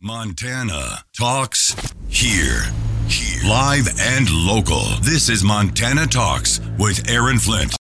Montana Talks here. Live and local. This is Montana Talks with Aaron Flint.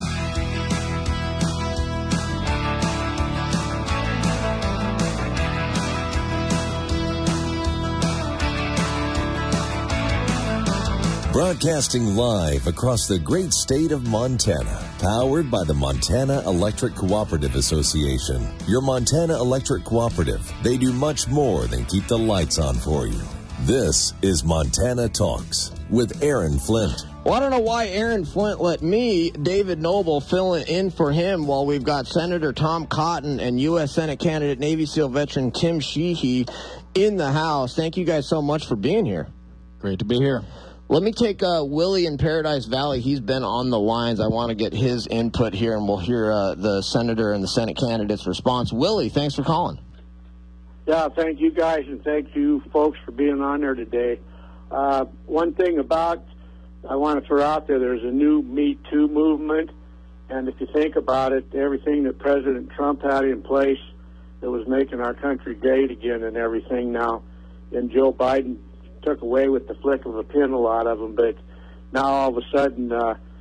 Broadcasting live across the great state of Montana. Powered by the Montana Electric Cooperative Association. Your Montana Electric Cooperative. They do much more than keep the lights on for you. This is Montana Talks with Aaron Flint. Well, I don't know why Aaron Flint let me, David Noble, fill in for him while we've got Senator Tom Cotton and U.S. Senate candidate Navy SEAL veteran Tim Sheehy in the House. Thank you guys so much for being here. Great to be here. Let me take Willie in Paradise Valley. He's been on the lines. I want to get his input here, and we'll hear the senator and the Senate candidate's response. Willie, thanks for calling. Yeah, thank you guys, and thank you folks for being on there today. One thing I want to throw out there's a new Me Too movement, and if you think about it, everything that President Trump had in place that was making our country great again and everything now, and Joe Biden took away with the flick of a pin a lot of them, but now all of a sudden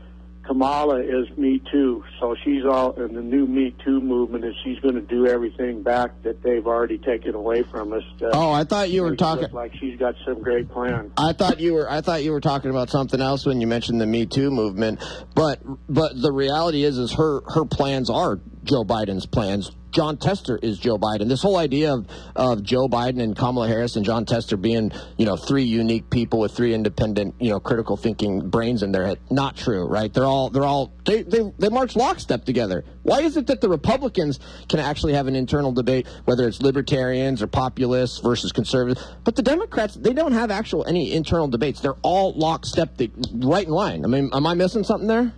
Kamala is Me Too, so she's all in the new Me Too movement, and she's going to do everything back that they've already taken away from us. I thought you were talking like she's got some great plan. I thought you were talking about something else when you mentioned the Me Too movement, but the reality is her plans are Joe Biden's plans. John Tester is Joe Biden. This whole idea of Joe Biden and Kamala Harris and John Tester being, three unique people with three independent, critical thinking brains in their head, not true, right? They march lockstep together. Why is it that the Republicans can actually have an internal debate, whether it's libertarians or populists versus conservatives, but the Democrats, they don't have any internal debates. They're all lockstep, right in line. I mean, am I missing something there?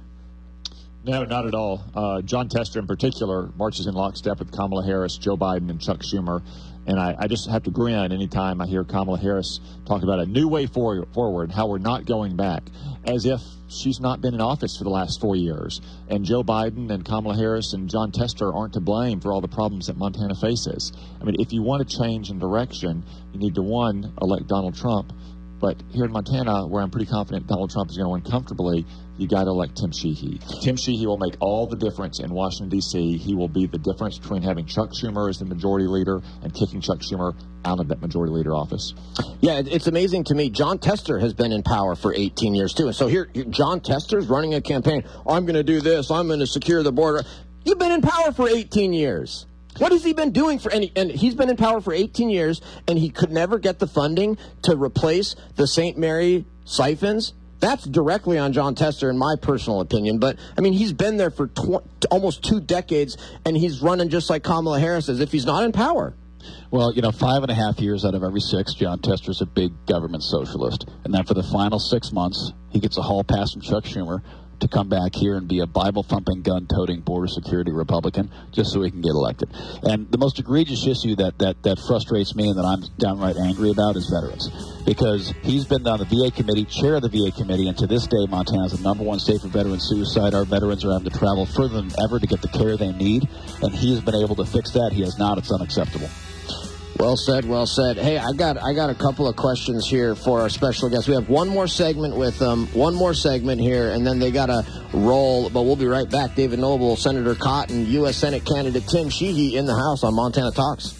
No, not at all. John Tester in particular marches in lockstep with Kamala Harris, Joe Biden, and Chuck Schumer. And I just have to grin anytime I hear Kamala Harris talk about a new way forward, how we're not going back, as if she's not been in office for the last 4 years. And Joe Biden and Kamala Harris and John Tester aren't to blame for all the problems that Montana faces. I mean, if you want to change in direction, you need to, one, elect Donald Trump. But here in Montana, where I'm pretty confident Donald Trump is going to win comfortably, you got to elect Tim Sheehy. Tim Sheehy will make all the difference in Washington, D.C. He will be the difference between having Chuck Schumer as the majority leader and kicking Chuck Schumer out of that majority leader office. Yeah, it's amazing to me. John Tester has been in power for 18 years, too. And so here, John Tester's running a campaign. I'm going to do this. I'm going to secure the border. You've been in power for 18 years. What has he been doing and he's been in power for 18 years, and he could never get the funding to replace the St. Mary siphons? That's directly on John Tester, in my personal opinion. But, I mean, he's been there for almost 2 decades, and he's running just like Kamala Harris as if he's not in power. Well, 5.5 years out of every 6, John Tester's a big government socialist. And then for the final 6 months, he gets a hall pass from Chuck Schumer to come back here and be a Bible-thumping, gun-toting, border security Republican just so he can get elected. And the most egregious issue that frustrates me and that I'm downright angry about is veterans. Because he's been on the VA committee, chair of the VA committee, and to this day, Montana is the #1 state for veteran suicide. Our veterans are having to travel further than ever to get the care they need, and he has been able to fix that. He has not. It's unacceptable. Well said, well said. Hey, I got a couple of questions here for our special guests. We have one more segment with them, here, and then they got to roll. But we'll be right back. David Noble, Senator Cotton, U.S. Senate candidate Tim Sheehy in the House on Montana Talks.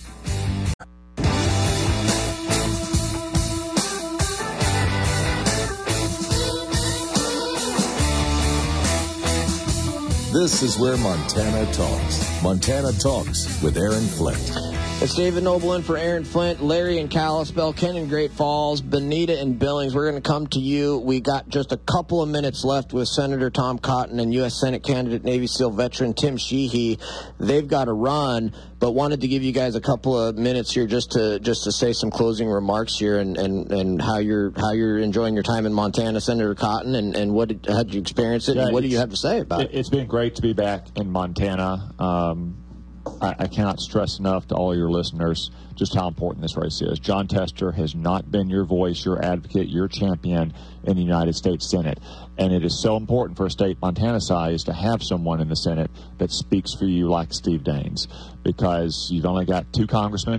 This is where Montana talks. Montana Talks with Aaron Flint. It's David Noble in for Aaron Flint, Larry in Kalispell, Ken in Great Falls, Benita in Billings. We're going to come to you. We got just a couple of minutes left with Senator Tom Cotton and U.S. Senate candidate Navy SEAL veteran Tim Sheehy. They've got to run, but wanted to give you guys a couple of minutes here just to say some closing remarks here and how you're enjoying your time in Montana, Senator Cotton, and how did you experience it, and what do you have to say about it? It's been great to be back in Montana. I cannot stress enough to all your listeners just how important this race is. John Tester has not been your voice, your advocate, your champion in the United States Senate. And it is so important for a state Montana size to have someone in the Senate that speaks for you like Steve Daines, because you've only got 2 congressmen,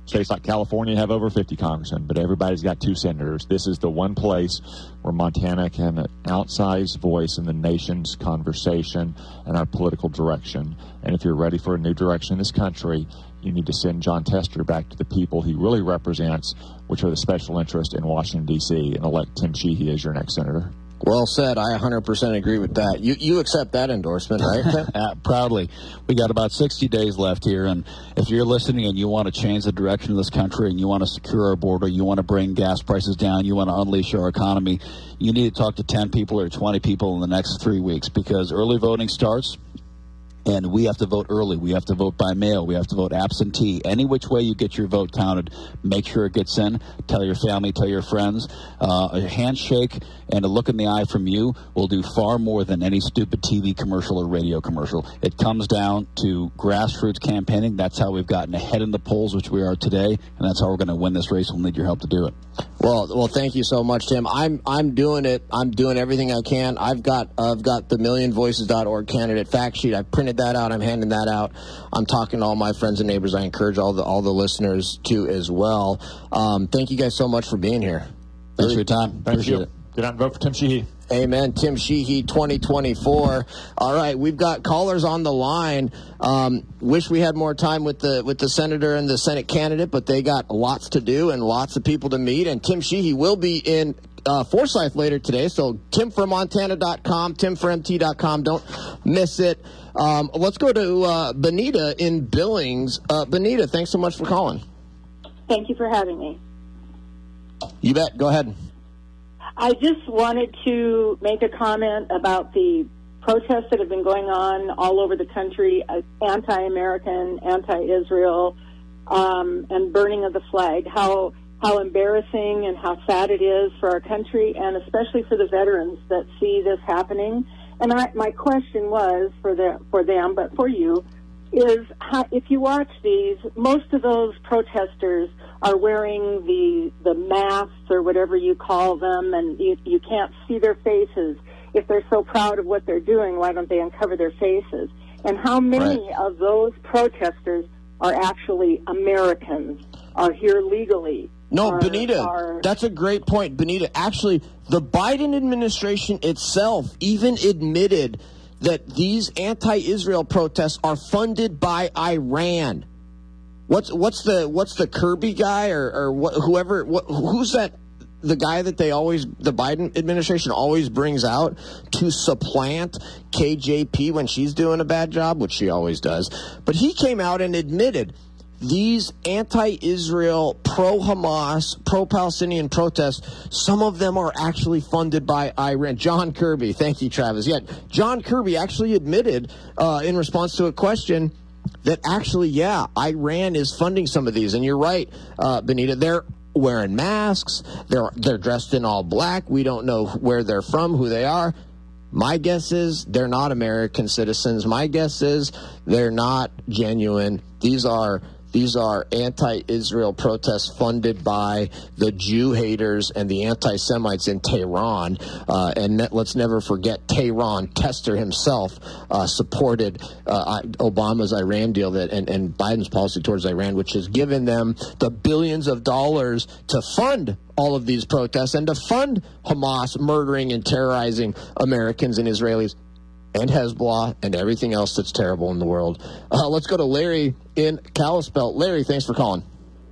States like California have over 50 congressmen, but everybody's got 2 senators. This is the one place where Montana can have an outsized voice in the nation's conversation and our political direction. And if you're ready for a new direction in this country, you need to send Jon Tester back to the people he really represents, which are the special interest in Washington, D.C., and elect Tim Sheehy as your next senator. Well said. I 100% agree with that. You accept that endorsement, right? Proudly. We got about 60 days left here, and if you're listening and you want to change the direction of this country and you want to secure our border, you want to bring gas prices down, you want to unleash our economy, you need to talk to 10 people or 20 people in the next 3 weeks, because early voting starts. And we have to vote early. We have to vote by mail. We have to vote absentee. Any which way you get your vote counted, make sure it gets in. Tell your family, tell your friends. A handshake and a look in the eye from you will do far more than any stupid TV commercial or radio commercial. It comes down to grassroots campaigning. That's how we've gotten ahead in the polls, which we are today, and that's how we're going to win this race. We'll need your help to do it. Well, thank you so much, Tim. I'm doing it. I'm doing everything I can. I've got the millionvoices.org candidate fact sheet. I printed that out. I'm handing that out. I'm talking to all my friends and neighbors. I encourage all the listeners to as well. Thank you guys so much for being here. Thanks for your time. Appreciate it. Get out and vote for Tim Sheehy. Amen. Tim Sheehy 2024. All right, we've got callers on the line. Wish we had more time with the senator and the Senate candidate, but they got lots to do and lots of people to meet. And Tim Sheehy will be in Forsyth later today. So timformontana.com, timformt.com. Don't miss it. Let's go to Benita in Billings. Benita, thanks so much for calling. Thank you for having me. You bet. Go ahead. I just wanted to make a comment about the protests that have been going on all over the country, anti-American, anti-Israel, and burning of the flag, how embarrassing and how sad it is for our country, and especially for the veterans that see this happening. And my question was for them, but for you, is if you watch these, most of those protesters are wearing the masks or whatever you call them, and you can't see their faces. If they're so proud of what they're doing, why don't they uncover their faces? And how many of those protesters are actually Americans, are here legally? No, Benita, that's a great point. Benita, actually, the Biden administration itself even admitted that these anti-Israel protests are funded by Iran. What's the Kirby guy or whoever? Who's that? The guy that the Biden administration always brings out to supplant KJP when she's doing a bad job, which she always does. But he came out and admitted these anti-Israel, pro-Hamas, pro-Palestinian protests, some of them are actually funded by Iran. John Kirby, thank you, Travis. Yeah, John Kirby actually admitted in response to a question that actually, Iran is funding some of these. And you're right, Benita, they're wearing masks, they're dressed in all black. We don't know where they're from, who they are. My guess is they're not American citizens. My guess is they're not genuine. These are anti-Israel protests funded by the Jew haters and the anti-Semites in Tehran. And let's never forget Jon Tester himself supported Obama's Iran deal and Biden's policy towards Iran, which has given them the billions of dollars to fund all of these protests and to fund Hamas murdering and terrorizing Americans and Israelis and Hezbollah and everything else that's terrible in the world. Let's go to Larry in Kalispell. Larry, thanks for calling.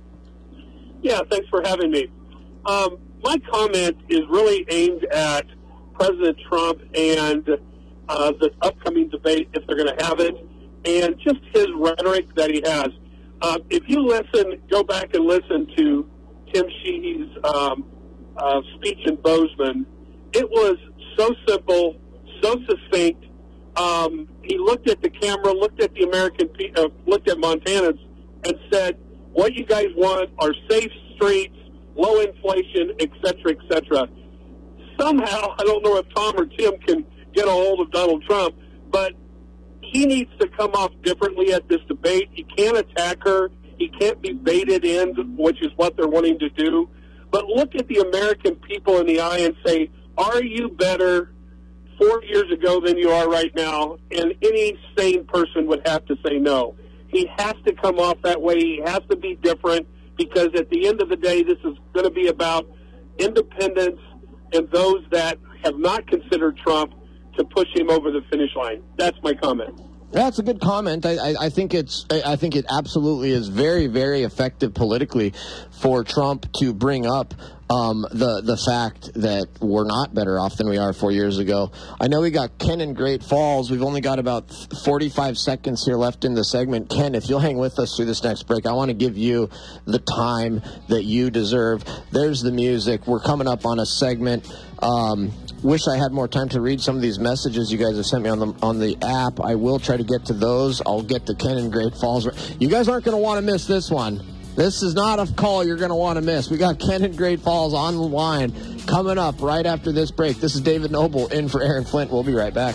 Yeah, thanks for having me. My comment is really aimed at President Trump and the upcoming debate, if they're going to have it, and just his rhetoric that he has. If you go back and listen to Tim Sheehy's speech in Bozeman, it was so simple, so succinct. He looked at the camera, looked at the American people, looked at Montanans, and said, what you guys want are safe streets, low inflation, et cetera, et cetera. Somehow, I don't know if Tom or Tim can get a hold of Donald Trump, but he needs to come off differently at this debate. He can't attack her. He can't be baited in, which is what they're wanting to do. But look at the American people in the eye and say, are you better 4 years ago than you are right now? And any sane person would have to say no. He has to come off that way. He has to be different because at the end of the day, this is going to be about independents and those that have not considered Trump to push him over the finish line. That's my comment. That's a good comment. I think it absolutely is very, very effective politically for Trump to bring up the fact that we're not better off than we are 4 years ago. I know we got Ken in Great Falls. We've only got about 45 seconds here left in the segment. Ken, if you'll hang with us through this next break, I want to give you the time that you deserve. There's the music. We're coming up on a segment. Wish I had more time to read some of these messages you guys have sent me on the app. I will try to get to those. I'll get to Ken in Great Falls. You guys aren't going to want to miss this one. This is not a call you're going to want to miss. We got Ken in Great Falls on the line coming up right after this break. This is David Noble in for Aaron Flint. We'll be right back.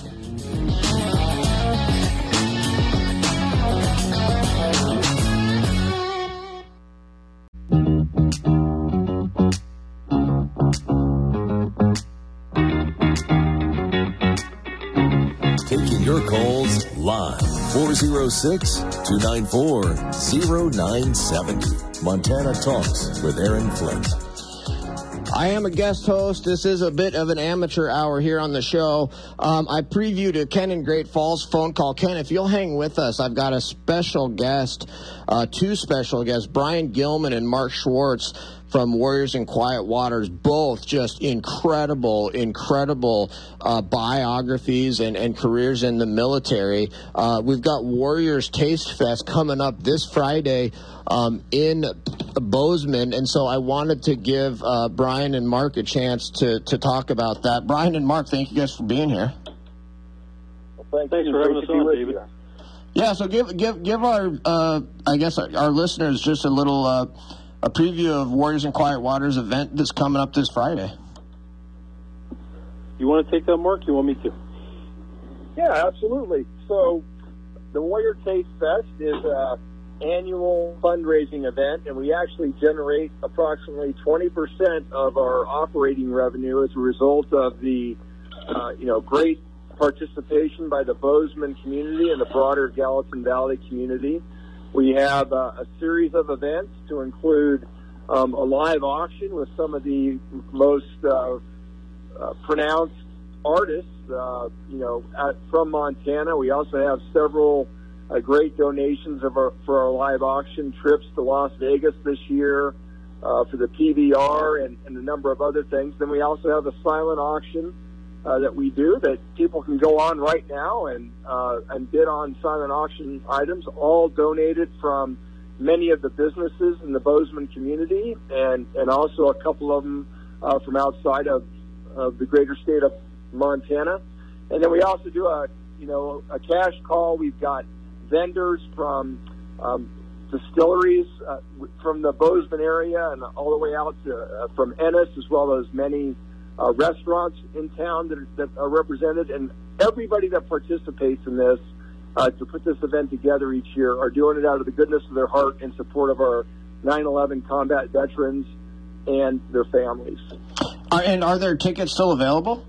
Taking your calls live. 406-294-0970. Montana Talks with Aaron Flint. I am a guest host. This is a bit of an amateur hour here on the show. I previewed a Ken in Great Falls phone call. Ken, if you'll hang with us, I've got a special guest, two special guests, Brian Gilman and Mark Schwartz from Warriors in Quiet Waters, both just incredible biographies and careers in the military. We've got Warriors Taste Fest coming up this Friday in Bozeman, and so I wanted to give Brian and Mark a chance to talk about that. Brian and Mark, thank you guys for being here. Well, thanks for having us on, David. Yeah, so give our our listeners just a little a preview of Warriors in Quiet Waters event that's coming up this Friday. You want to take that, Mark? You want me to? Yeah, absolutely. So the Warrior Taste Fest is an annual fundraising event, and we actually generate approximately 20% of our operating revenue as a result of the great participation by the Bozeman community and the broader Gallatin Valley community. We have a series of events to include a live auction with some of the most pronounced artists, from Montana. We also have several great donations for our live auction, trips to Las Vegas this year for the PBR and a number of other things. Then we also have a silent auction that we do that people can go on right now and bid on silent auction items, all donated from many of the businesses in the Bozeman community and also a couple of them from outside of the greater state of Montana. And then we also do a cash call. We've got vendors from distilleries from the Bozeman area and all the way out to from Ennis, as well as many restaurants in town that are represented, and everybody that participates in this to put this event together each year are doing it out of the goodness of their heart in support of our 9/11 combat veterans and their families. And are there tickets still available?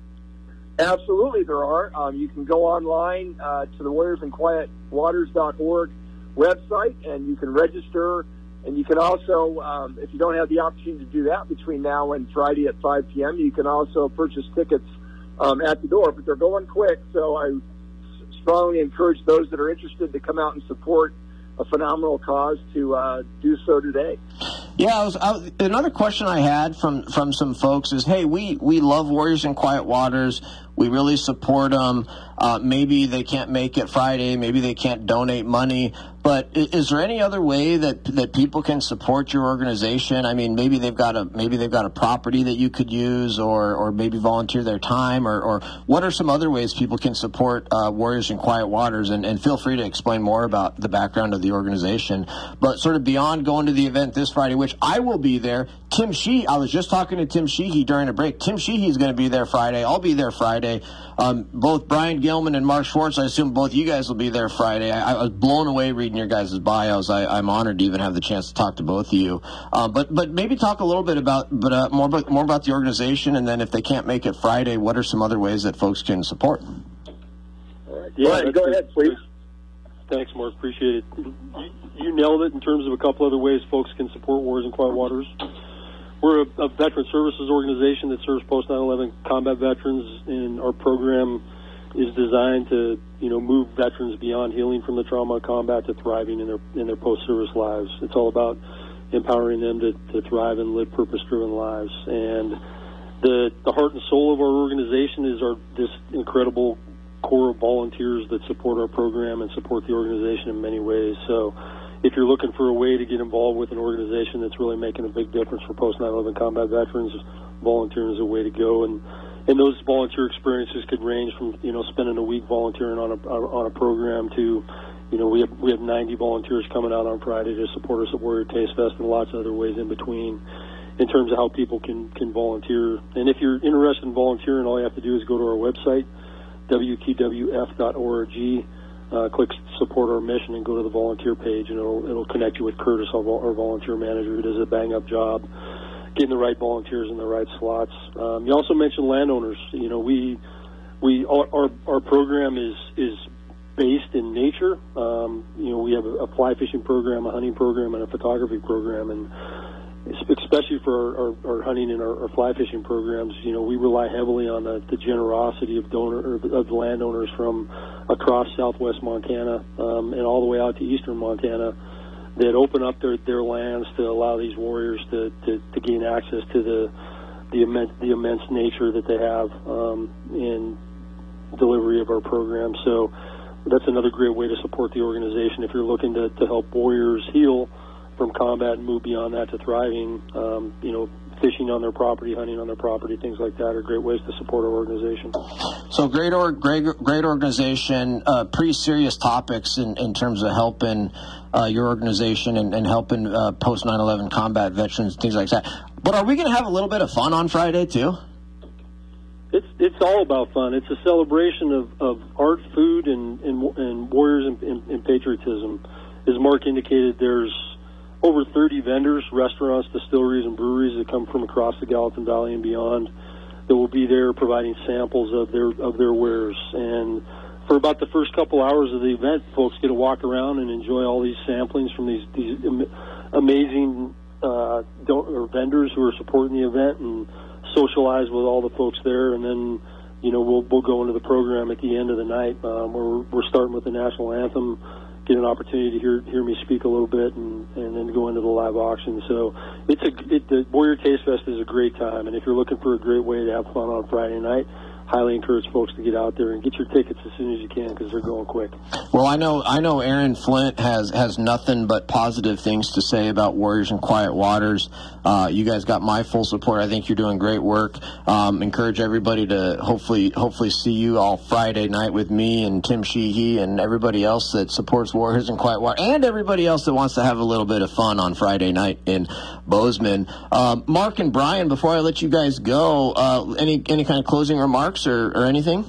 Absolutely, there are. You can go online to the warriorsinquietwaters.org website, and you can register. And you can also, if you don't have the opportunity to do that between now and Friday at 5 p.m., you can also purchase tickets at the door. But they're going quick, so I strongly encourage those that are interested to come out and support a phenomenal cause to do so today. Yeah, another question I had from some folks is, hey, we love Warriors in Quiet Waters. We really support them. Maybe they can't make it Friday. Maybe they can't donate money. But is there any other way that people can support your organization? I mean, maybe they've got a property that you could use, or maybe volunteer their time, or what are some other ways people can support Warriors in Quiet Waters? And feel free to explain more about the background of the organization. But sort of beyond going to the event this Friday, which I will be there. Tim Sheehy, I was just talking to Tim Sheehy during a break. Tim Sheehy is going to be there Friday. I'll be there Friday. Both Brian Gilman and Mark Schwartz, I assume both you guys will be there Friday. I was blown away reading your guys' bios. I'm honored to even have the chance to talk to both of you. But maybe talk a little bit about more about the organization, and then if they can't make it Friday, what are some other ways that folks can support? All right. Yeah, go ahead, please. Thanks, Mark. Appreciate it. You nailed it in terms of a couple other ways folks can support Warriors in Quiet Waters. We're a veteran services organization that serves post 9/11 combat veterans, and our program is designed to, move veterans beyond healing from the trauma of combat to thriving in their post-service lives. It's all about empowering them to thrive and live purpose-driven lives. And the heart and soul of our organization is this incredible core of volunteers that support our program and support the organization in many ways. So if you're looking for a way to get involved with an organization that's really making a big difference for post 9/11 combat veterans, volunteering is a way to go. And those volunteer experiences could range from, spending a week volunteering on a program to, we have 90 volunteers coming out on Friday to support us at Warrior Taste Fest, and lots of other ways in between in terms of how people can volunteer. And if you're interested in volunteering, all you have to do is go to our website, wtwf.org, click support our mission, and go to the volunteer page, and it'll connect you with Curtis, our volunteer manager, who does a bang-up job getting the right volunteers in the right slots. You also mentioned landowners. Our program is based in nature. We have a fly fishing program, a hunting program, and a photography program, and especially for our hunting and our fly fishing programs, we rely heavily on the generosity of landowners from across southwest Montana and all the way out to eastern Montana that open up their lands to allow these warriors to gain access to the immense nature that they have in delivery of our program. So that's another great way to support the organization if you're looking to help warriors heal from combat and move beyond that to thriving. Fishing on their property, hunting on their property, things like that are great ways to support our organization. So great organization, pretty serious topics in terms of helping your organization and helping post 9/11 combat veterans, things like that. But are we going to have a little bit of fun on Friday too? It's all about fun. It's a celebration of art, food, and warriors and patriotism. As Mark indicated, there's over 30 vendors, restaurants, distilleries, and breweries that come from across the Gallatin Valley and beyond that will be there providing samples of their wares. And for about the first couple hours of the event, folks get to walk around and enjoy all these samplings from these amazing vendors who are supporting the event and socialize with all the folks there. And then, we'll go into the program at the end of the night where we're starting with the national anthem, get an opportunity to hear me speak a little bit, and then go into the live auction. So the Warrior Taste Fest is a great time, and if you're looking for a great way to have fun on Friday night, highly encourage folks to get out there and get your tickets as soon as you can because they're going quick. Well, I know Aaron Flint has nothing but positive things to say about Warriors in Quiet Waters. You guys got my full support. I think you're doing great work. Encourage everybody to hopefully see you all Friday night with me and Tim Sheehy and everybody else that supports Warriors in Quiet Water, and everybody else that wants to have a little bit of fun on Friday night in Bozeman. Mark and Brian, before I let you guys go, any kind of closing remarks or anything?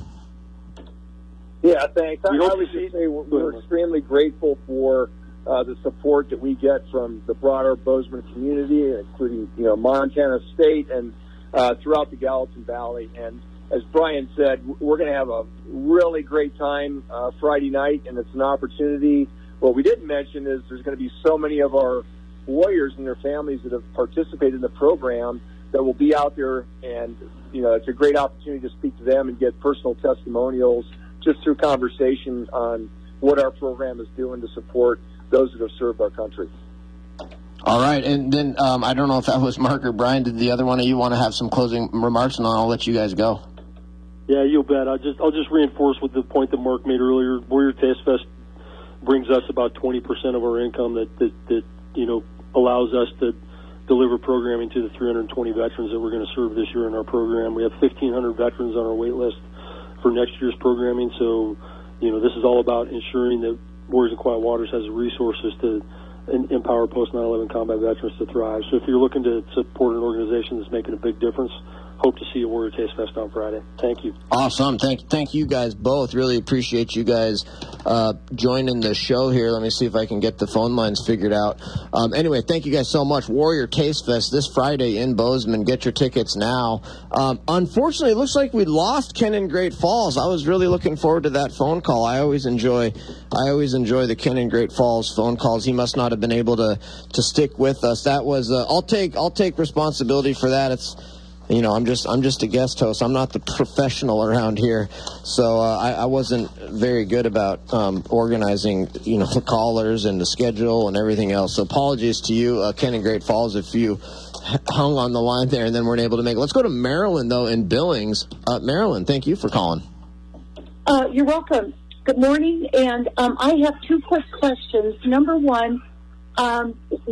Yeah, thanks. I would just say we're extremely grateful for the support that we get from the broader Bozeman community, including Montana State and throughout the Gallatin Valley. And as Brian said, we're going to have a really great time Friday night, and it's an opportunity. What we didn't mention is there's going to be so many of our warriors and their families that have participated in the program that will be out there, and it's a great opportunity to speak to them and get personal testimonials just through conversation on what our program is doing to support those that have served our country. All right, and then I don't know if that was Mark or Brian. Did the other one of you want to have some closing remarks, and then I'll let you guys go? Yeah, you bet. I'll just reinforce with the point that Mark made earlier. Warrior Taste Fest brings us about 20% of our income that allows us to deliver programming to the 320 veterans that we're going to serve this year in our program. We have 1,500 veterans on our wait list for next year's programming. So, this is all about ensuring that Warriors in Quiet Waters has the resources to empower post 9/11 combat veterans to thrive. So if you're looking to support an organization that's making a big difference, hope to see you at Warrior Taste Fest on Friday. Thank you. Awesome. Thank you guys both. Really appreciate you guys joining the show here. Let me see if I can get the phone lines figured out. Anyway, thank you guys so much. Warrior Taste Fest this Friday in Bozeman. Get your tickets now. Unfortunately, it looks like we lost Ken in Great Falls. I was really looking forward to that phone call. I always enjoy the Ken in Great Falls phone calls. He must not have been able to stick with us. That was I'll take responsibility for that. It's I'm just a guest host. I'm not the professional around here, so I wasn't very good about organizing, the callers and the schedule and everything else. So apologies to you, Ken in Great Falls, if you hung on the line there and then weren't able to make it. Let's go to Marilyn though in Billings. Marilyn, thank you for calling. You're welcome. Good morning, and I have two quick questions. Number one, how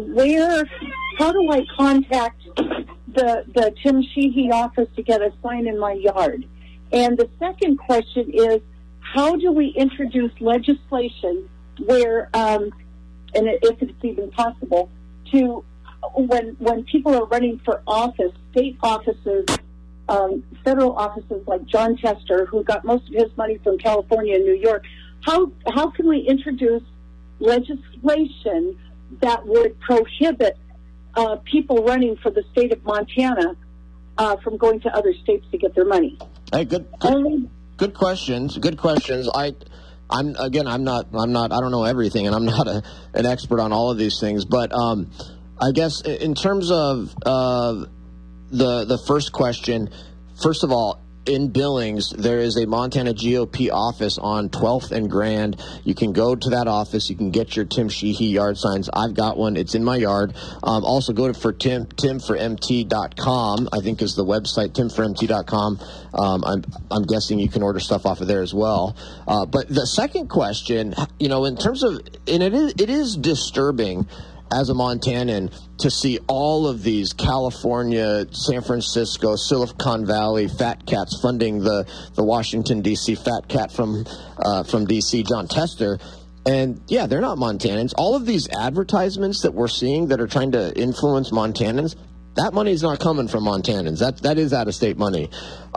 do I contact the Tim Sheehy office to get a sign in my yard? And the second question is, how do we introduce legislation where, and if it's even possible, to when people are running for office, state offices, federal offices like John Tester, who got most of his money from California and New York, how can we introduce legislation that would prohibit people running for the state of Montana from going to other states to get their money? Hey, good questions. Good questions. I don't know everything, and I'm not an expert on all of these things. But I guess in terms of the first question, first of all, in Billings, there is a Montana GOP office on 12th and Grand. You can go to that office. You can get your Tim Sheehy yard signs. I've got one. It's in my yard. Also, go to timformt.com, I think is the website, timformt.com. I'm guessing you can order stuff off of there as well. But the second question, in terms of, and it is disturbing as a Montanan to see all of these California, San Francisco, Silicon Valley fat cats funding the Washington, D.C. fat cat from D.C., John Tester. And, yeah, they're not Montanans. All of these advertisements that we're seeing that are trying to influence Montanans, that money is not coming from Montanans. That is out-of-state money.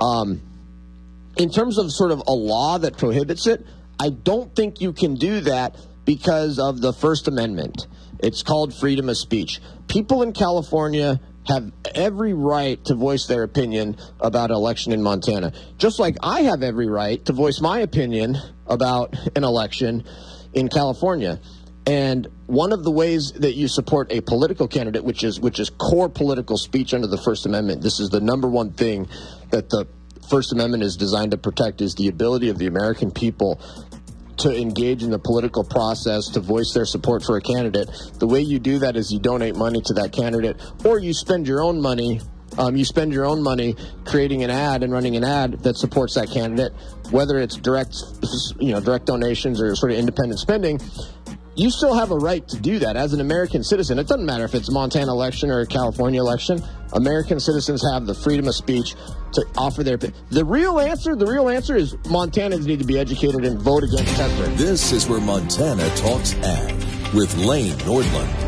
In terms of sort of a law that prohibits it, I don't think you can do that because of the First Amendment. It's called freedom of speech. People in California have every right to voice their opinion about an election in Montana, just like I have every right to voice my opinion about an election in California. And one of the ways that you support a political candidate, which is core political speech under the First Amendment, this is the number one thing that the First Amendment is designed to protect, is the ability of the American people to engage in the political process, to voice their support for a candidate. The way you do that is you donate money to that candidate, or you spend your own money. You spend your own money creating an ad and running an ad that supports that candidate, whether it's direct donations or sort of independent spending. You still have a right to do that as an American citizen. It doesn't matter if it's a Montana election or a California election. American citizens have the freedom of speech to offer their opinion. The real answer is Montanans need to be educated and vote against Tester. This is where Montana Talks Ag with Lane Nordlund.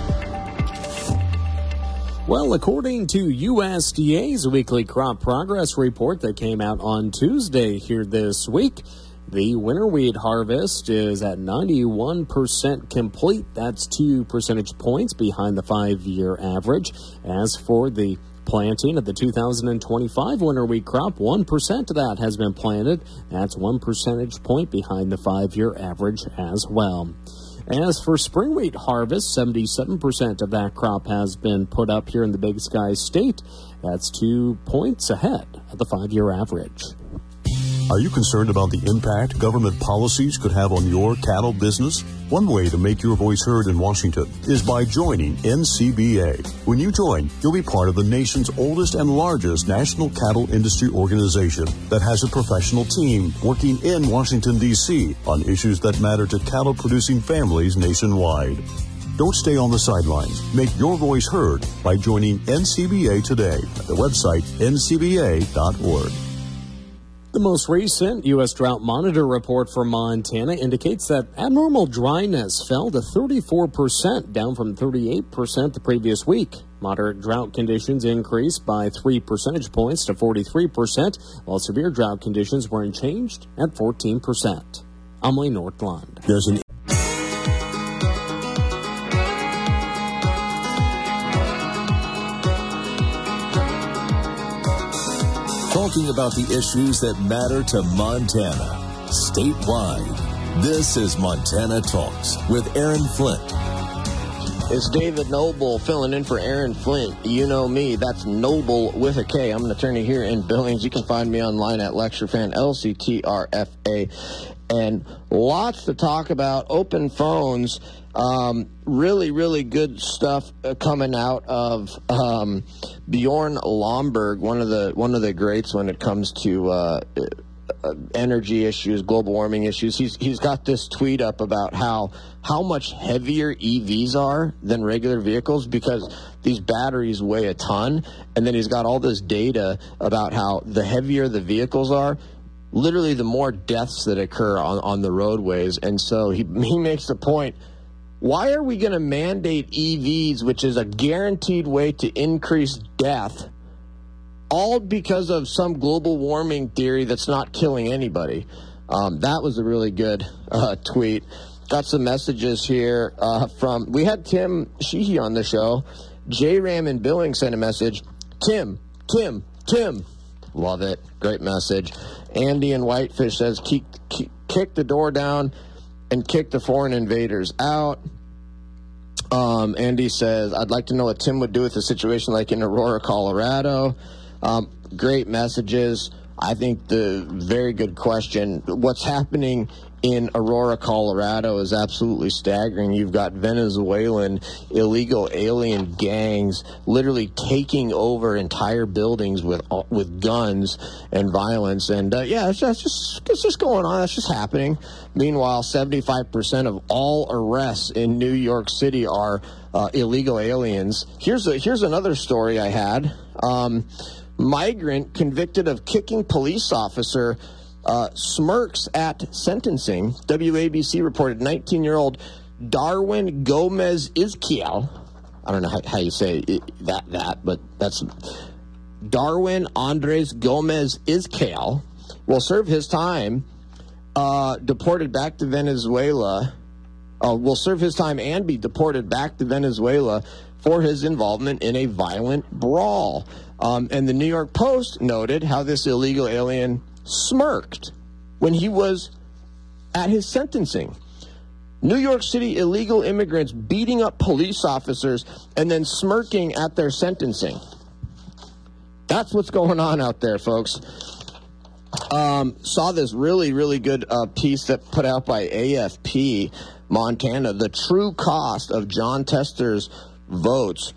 Well, according to USDA's weekly crop progress report that came out on Tuesday here this week, the winter wheat harvest is at 91% complete. That's 2 percentage points behind the 5-year average. As for the planting of the 2025 winter wheat crop, 1% of that has been planted. That's 1 percentage point behind the 5-year average as well. As for spring wheat harvest, 77% of that crop has been put up here in the Big Sky State. That's 2 points ahead of the 5-year average. Are you concerned about the impact government policies could have on your cattle business? One way to make your voice heard in Washington is by joining NCBA. When you join, you'll be part of the nation's oldest and largest national cattle industry organization that has a professional team working in Washington, D.C. on issues that matter to cattle-producing families nationwide. Don't stay on the sidelines. Make your voice heard by joining NCBA today at the website ncba.org. The most recent U.S. Drought Monitor report for Montana indicates that abnormal dryness fell to 34%, down from 38% the previous week. Moderate drought conditions increased by 3 percentage points to 43%, while severe drought conditions were unchanged at 14%. I'm Lee Nordlund. There's an Talking about the issues that matter to Montana, statewide. This is Montana Talks with Aaron Flint. It's David Noble filling in for Aaron Flint. You know me, that's Noble with a K. I'm an attorney here in Billings. You can find me online at LectureFan, LCTRFA. And lots to talk about. Open phones. Really, really good stuff coming out of Bjorn Lomborg, one of the greats when it comes to energy issues, global warming issues. He's got this tweet up about how much heavier EVs are than regular vehicles because these batteries weigh a ton, and then he's got all this data about how the heavier the vehicles are, literally the more deaths that occur on the roadways. And so he makes the point, why are we going to mandate EVs, which is a guaranteed way to increase death, all because of some global warming theory that's not killing anybody? That was a really good tweet. Got some messages here we had Tim Sheehy on the show. J-Ram in Billings sent a message. Tim. Love it. Great message. Andy in Whitefish says, kick the door down and kick the foreign invaders out. Andy says, I'd like to know what Tim would do with a situation like in Aurora, Colorado. Great messages. I think the very good question. What's happening in Aurora, Colorado is absolutely staggering. You've got Venezuelan illegal alien gangs literally taking over entire buildings with guns and violence. And it's just going on. That's just happening. Meanwhile, 75% of all arrests in New York City are illegal aliens. Here's another story I had. Migrant convicted of kicking police officer smirks at sentencing. WABC reported 19-year-old Darwin Gomez Izquiel. I don't know how you say that, but that's Darwin Andres Gomez Izquiel will serve his time deported back to Venezuela. Will serve his time and be deported back to Venezuela for his involvement in a violent brawl. And the New York Post noted how this illegal alien smirked when he was at his sentencing. New York City illegal immigrants beating up police officers and then smirking at their sentencing. That's what's going on out there, folks. Saw this really, really good piece that put out by AFP Montana, the true cost of Jon Tester's votes.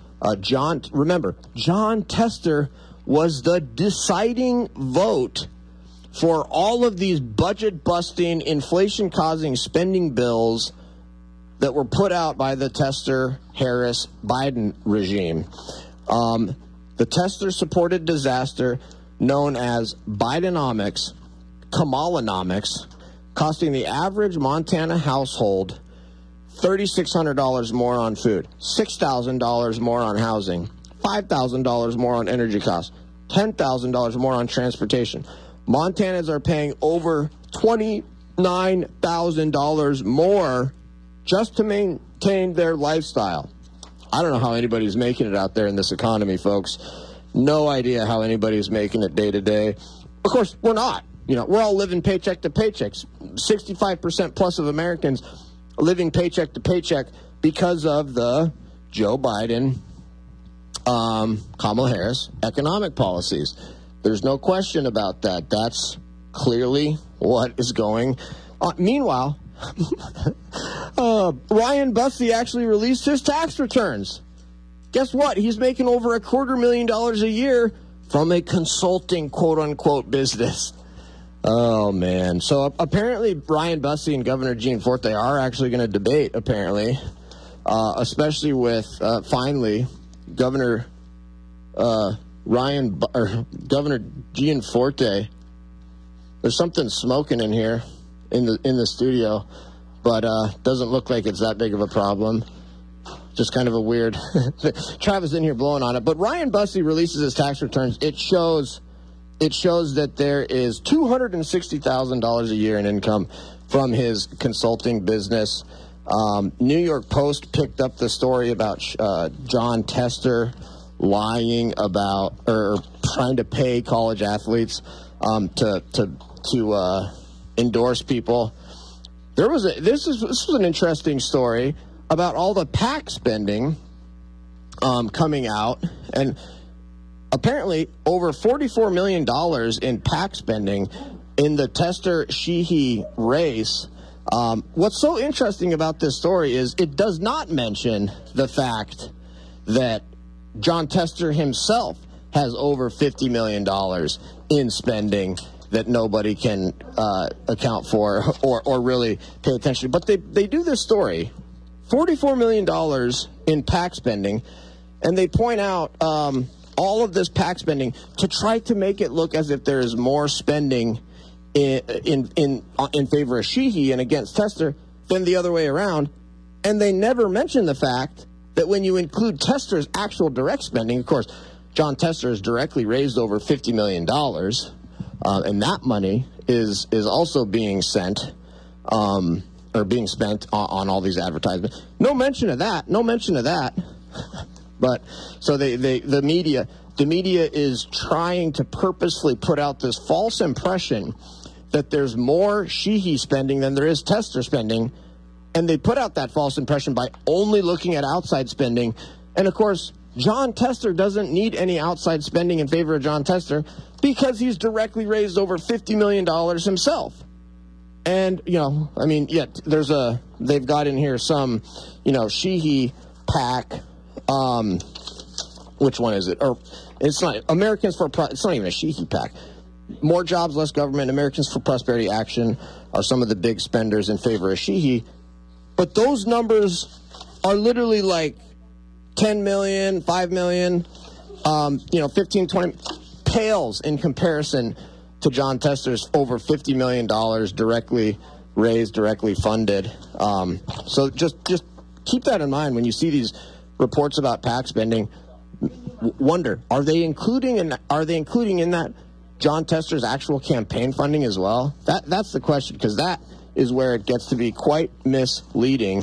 Jon Tester was the deciding vote for all of these budget-busting, inflation-causing spending bills that were put out by the Tester-Harris-Biden regime. The Tester-supported disaster known as Bidenomics, Kamalanomics, costing the average Montana household $3,600 more on food, $6,000 more on housing, $5,000 more on energy costs, $10,000 more on transportation. Montanans are paying over $29,000 more just to maintain their lifestyle. I don't know how anybody's making it out there in this economy, folks. No idea how anybody's making it day to day. Of course, we're not. We're all living paycheck to paycheck. 65% plus of Americans living paycheck to paycheck because of the Joe Biden, Kamala Harris economic policies. There's no question about that. That's clearly what is going on. Meanwhile, Ryan Busse actually released his tax returns. Guess what? He's making over $250,000 a year from a consulting quote-unquote business. Oh, man. So apparently Ryan Busse and Governor Gene Forte are actually going to debate, apparently, especially with, finally, Governor Governor Gene Forte There's something smoking in here in the studio, but doesn't look like it's that big of a problem. Just kind of a weird. Travis in here blowing on it. But Ryan Busse releases his tax returns. It shows that there is $260,000 a year in income from his consulting business. New York Post picked up the story about Jon Tester lying about or trying to pay college athletes to endorse people. This was an interesting story about all the PAC spending coming out, and apparently over $44 million in PAC spending in the Tester-Sheehy race. What's so interesting about this story is it does not mention the fact that Jon Tester himself has over $50 million in spending that nobody can account for or really pay attention to. But they do this story, $44 million in PAC spending, and they point out all of this PAC spending to try to make it look as if there is more spending in favor of Sheehy and against Tester than the other way around. And they never mention the fact that when you include Tester's actual direct spending, of course, Jon Tester has directly raised over $50 million, and that money is also being sent or being spent on all these advertisements. No mention of that. But so the media is trying to purposely put out this false impression that there's more Sheehy spending than there is Tester spending, and they put out that false impression by only looking at outside spending. And of course, Jon Tester doesn't need any outside spending in favor of Jon Tester because he's directly raised over $50 million himself. And, they've got in here some, Sheehy PAC, which one is it? Or it's not Americans for, it's not even a Sheehy PAC. More Jobs, Less Government, Americans for Prosperity Action are some of the big spenders in favor of Sheehy. But those numbers are literally like 10 million, 5 million, 15, 20, pales in comparison to Jon Tester's over $50 million directly raised, directly funded. So just keep that in mind when you see these reports about PAC spending. Wonder, are they including in that Jon Tester's actual campaign funding as well? That's the question, because that is where it gets to be quite misleading.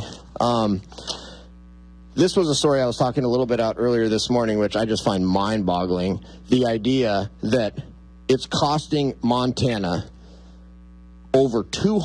This was a story I was talking a little bit about earlier this morning, which I just find mind-boggling. The idea that it's costing Montana over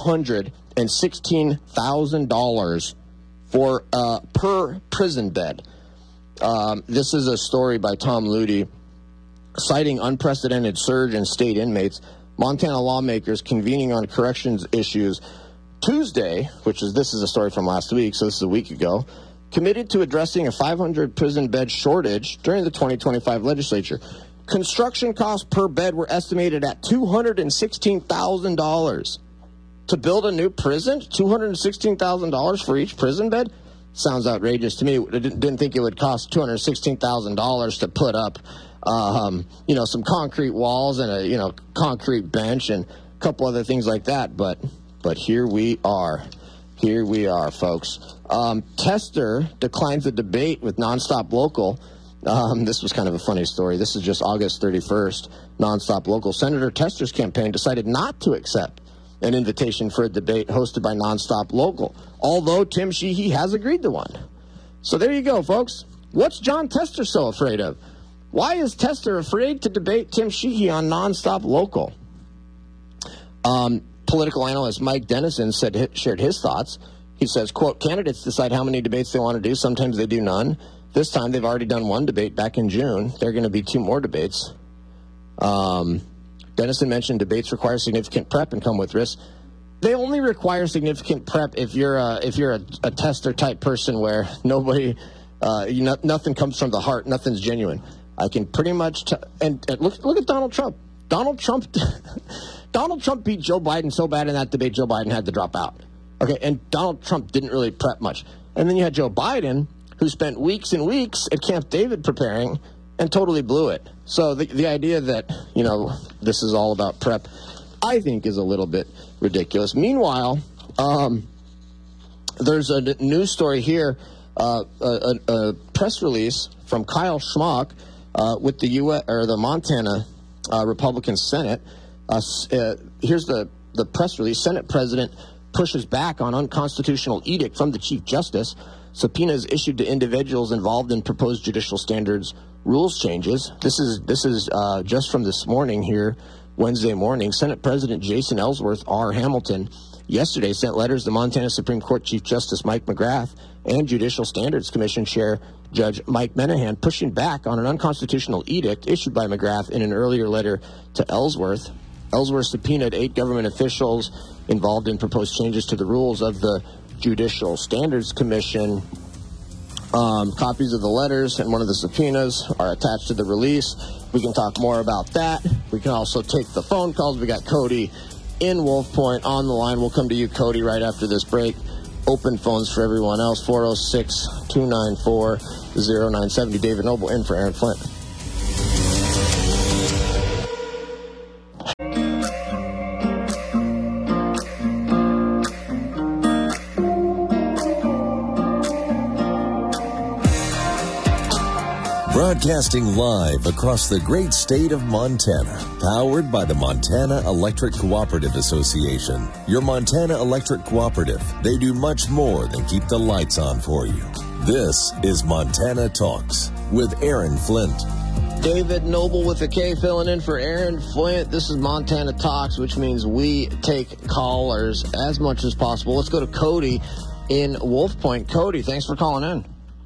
$216,000 for per prison bed. This is a story by Tom Ludi. Citing unprecedented surge in state inmates, Montana lawmakers convening on corrections issues Tuesday, this is a story from last week, so this is a week ago, committed to addressing a 500 prison bed shortage during the 2025 legislature. Construction costs per bed were estimated at $216,000. To build a new prison, $216,000 for each prison bed? Sounds outrageous to me. I didn't think it would cost $216,000 to put up some concrete walls and a concrete bench and a couple other things like that. But here we are. Here we are, folks. Tester declines a debate with Nonstop Local. This was kind of a funny story. This is just August 31st. Nonstop Local. Senator Tester's campaign decided not to accept an invitation for a debate hosted by Nonstop Local, although Tim Sheehy has agreed to one. So there you go, folks. What's Jon Tester so afraid of? Why is Tester afraid to debate Tim Sheehy on Nonstop Local? Political analyst Mike Dennison shared his thoughts. He says, quote, candidates decide how many debates they want to do. Sometimes they do none. This time they've already done one debate back in June. There are going to be 2 more debates. Dennison mentioned debates require significant prep and come with risks. They only require significant prep if you're a Tester type person where nobody, nothing comes from the heart, nothing's genuine. I can pretty much and look at Donald Trump. Donald Trump beat Joe Biden so bad in that debate, Joe Biden had to drop out. Okay, and Donald Trump didn't really prep much. And then you had Joe Biden, who spent weeks and weeks at Camp David preparing and totally blew it. So the idea that, this is all about prep I think is a little bit ridiculous. Meanwhile, there's a news story here, a press release from Kyle Schmuck with the U.S. or the Montana Republican Senate. Here's the press release. Senate President pushes back on unconstitutional edict from the Chief Justice. Subpoenas issued to individuals involved in proposed judicial standards rules changes. This is just from this morning here, Wednesday morning. Senate President Jason Ellsworth R. Hamilton yesterday sent letters to Montana Supreme Court Chief Justice Mike McGrath and Judicial Standards Commission Chair Judge Mike Menahan, pushing back on an unconstitutional edict issued by McGrath in an earlier letter to Ellsworth. Ellsworth subpoenaed 8 government officials involved in proposed changes to the rules of the Judicial Standards Commission. Copies of the letters and one of the subpoenas are attached to the release. We can talk more about that. We can also take the phone calls. We got Cody in Wolf Point on the line. We'll come to you, Cody, right after this break. Open phones for everyone else, 406-294-0970. David Noble in for Aaron Flint. Broadcasting live across the great state of Montana, powered by the Montana Electric Cooperative Association. Your Montana Electric Cooperative. They do much more than keep the lights on for you. This is Montana Talks with Aaron Flint. David Noble with a K filling in for Aaron Flint. This is Montana Talks, which means we take callers as much as possible. Let's go to Cody in Wolf Point. Cody, thanks for calling in.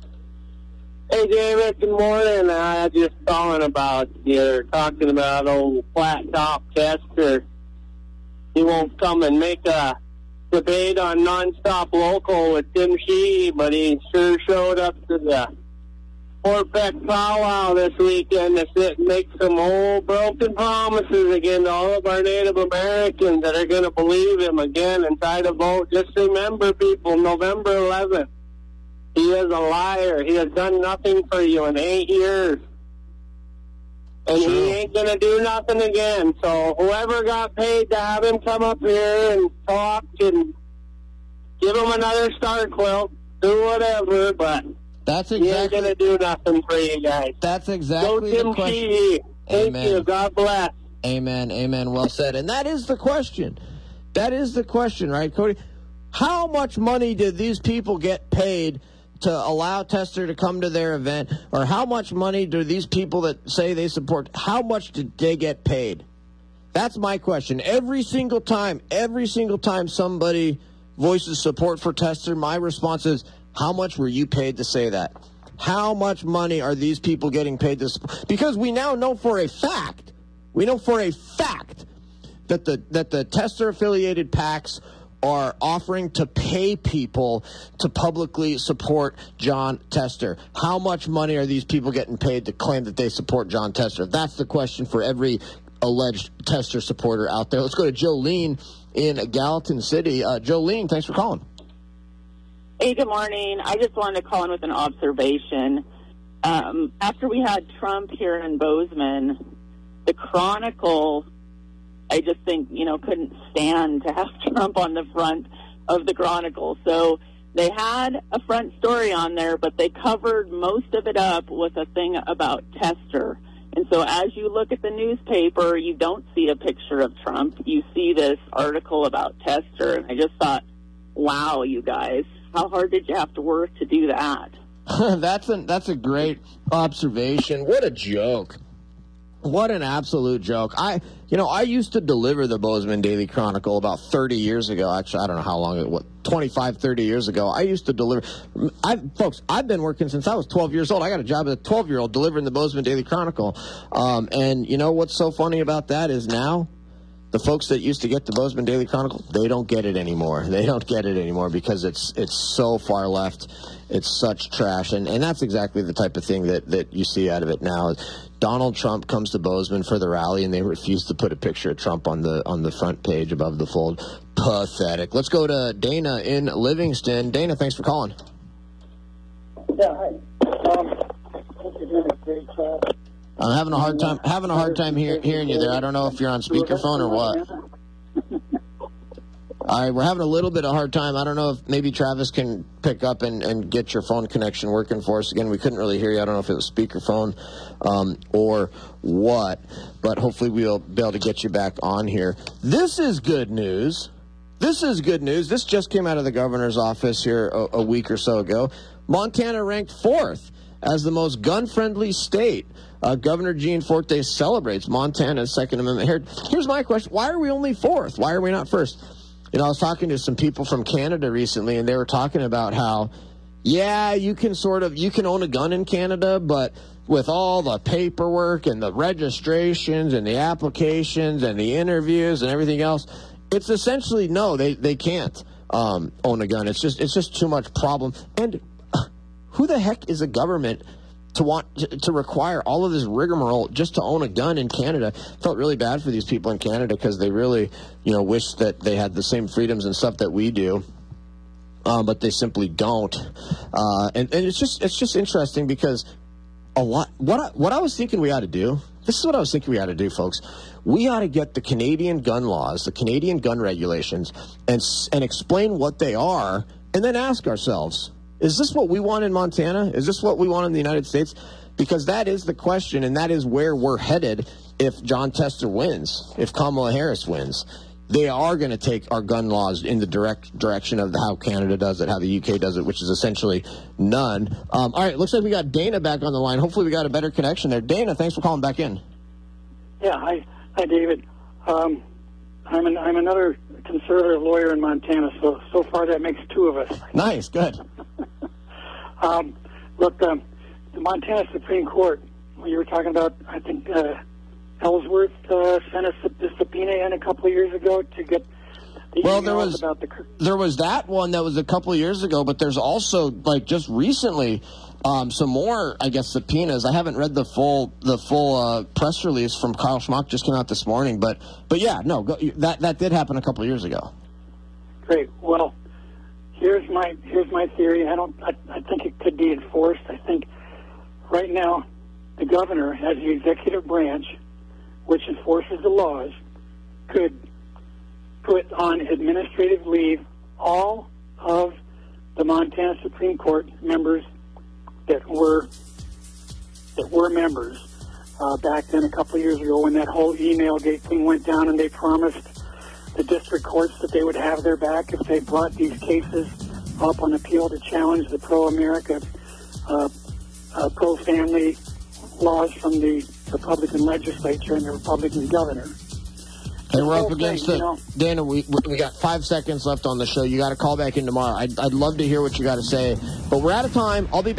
Hey, David, good morning. I just calling about, you're talking about old flat top Tester. He won't come and make a debate on Nonstop Local with Tim Sheehy, but he sure showed up to the Fort Peck powwow this weekend to sit and make some old broken promises again to all of our Native Americans that are going to believe him again and try to vote. Just remember, people, November 11th. He is a liar. He has done nothing for you in 8 years. And he ain't going to do nothing again. So whoever got paid to have him come up here and talk and give him another star quilt, do whatever, but that's he ain't going to do nothing for you guys. That's exactly the question. Sheehy. Thank you. God bless. Amen. Amen. Well said. And that is the question. That is the question, right, Cody? How much money did these people get paid to allow Tester to come to their event, or how much money do these people that say they support, how much did they get paid? That's my question. Every single time somebody voices support for Tester, my response is, how much were you paid to say that? How much money are these people getting paid to support? Because we now know for a fact, that the Tester-affiliated PACs are offering to pay people to publicly support Jon Tester. How much money are these people getting paid to claim that they support Jon Tester? That's the question for every alleged Tester supporter out there. Let's go to Jolene in Gallatin City. Jolene, thanks for calling. Hey, good morning. I just wanted to call in with an observation. After we had Trump here in Bozeman, the Chronicle, I just think, couldn't stand to have Trump on the front of the Chronicle. So they had a front story on there, but they covered most of it up with a thing about Tester. And so as you look at the newspaper, you don't see a picture of Trump. You see this article about Tester. And I just thought, wow, you guys, how hard did you have to work to do that? That's a great observation. What a joke. What an absolute joke. I used to deliver the Bozeman Daily Chronicle about 30 years ago. Actually, I don't know how long, 25, 30 years ago. I used to deliver. Folks, I've been working since I was 12 years old. I got a job as a 12-year-old delivering the Bozeman Daily Chronicle. And you know what's so funny about that is now the folks that used to get the Bozeman Daily Chronicle, they don't get it anymore. They don't get it anymore because it's so far left. It's such trash. And that's exactly the type of thing that you see out of it now. Donald Trump comes to Bozeman for the rally, and they refuse to put a picture of Trump on the front page above the fold. Pathetic. Let's go to Dana in Livingston. Dana, thanks for calling. Yeah, hi. Hope you're doing a great job. I'm having a hard time hearing you there. I don't know if you're on speakerphone or what. All right, we're having a little bit of a hard time. I don't know if maybe Travis can pick up and get your phone connection working for us. Again, we couldn't really hear you. I don't know if it was speakerphone or what, but hopefully we'll be able to get you back on here. This is good news. This is good news. This just came out of the governor's office here a week or so ago. Montana ranked 4th as the most gun-friendly state. Governor Gene Forte celebrates Montana's Second Amendment. Here's my question. Why are we only 4th? Why are we not 1st? You know, I was talking to some people from Canada recently, and they were talking about how, yeah, you can own a gun in Canada, but with all the paperwork and the registrations and the applications and the interviews and everything else, it's essentially no, they can't own a gun. It's just too much problem. And who the heck is a government to want to require all of this rigmarole just to own a gun in Canada? Felt really bad for these people in Canada because they really, wish that they had the same freedoms and stuff that we do, but they simply don't. And it's just interesting because what I was thinking we ought to do. This is what I was thinking we ought to do, folks. We ought to get the Canadian gun laws, the Canadian gun regulations, and explain what they are, and then ask ourselves, is this what we want in Montana? Is this what we want in the United States? Because that is the question, and that is where we're headed if Jon Tester wins, if Kamala Harris wins. They are going to take our gun laws in the direct direction of how Canada does it, how the UK does it, which is essentially none. All right, looks like we got Dana back on the line. Hopefully we got a better connection there. Dana, thanks for calling back in. Yeah, hi David. I'm another conservative lawyer in Montana, so far that makes 2 of us. Nice, good. Look, the Montana Supreme Court, you were talking about, I think Ellsworth sent us the subpoena in a couple of years ago to get the emails about the... There was that one that was a couple of years ago, but there's also, just recently, some more, I guess, subpoenas. I haven't read the full press release from Kyle Schmuck, just came out this morning, but yeah, no, that did happen a couple of years ago. Great. Well, here's my theory. I think it could be enforced. I think right now the governor, as the executive branch, which enforces the laws, could put on administrative leave all of the Montana Supreme Court members that were members back then a couple of years ago when that whole email gate thing went down, and they promised the district courts that they would have their back if they brought these cases up on appeal to challenge the pro-America, pro-family laws from the Republican legislature and the Republican governor. Hey, we're up against it. Dana, we got 5 seconds left on the show. You got to call back in tomorrow. I'd love to hear what you got to say, but we're out of time. I'll be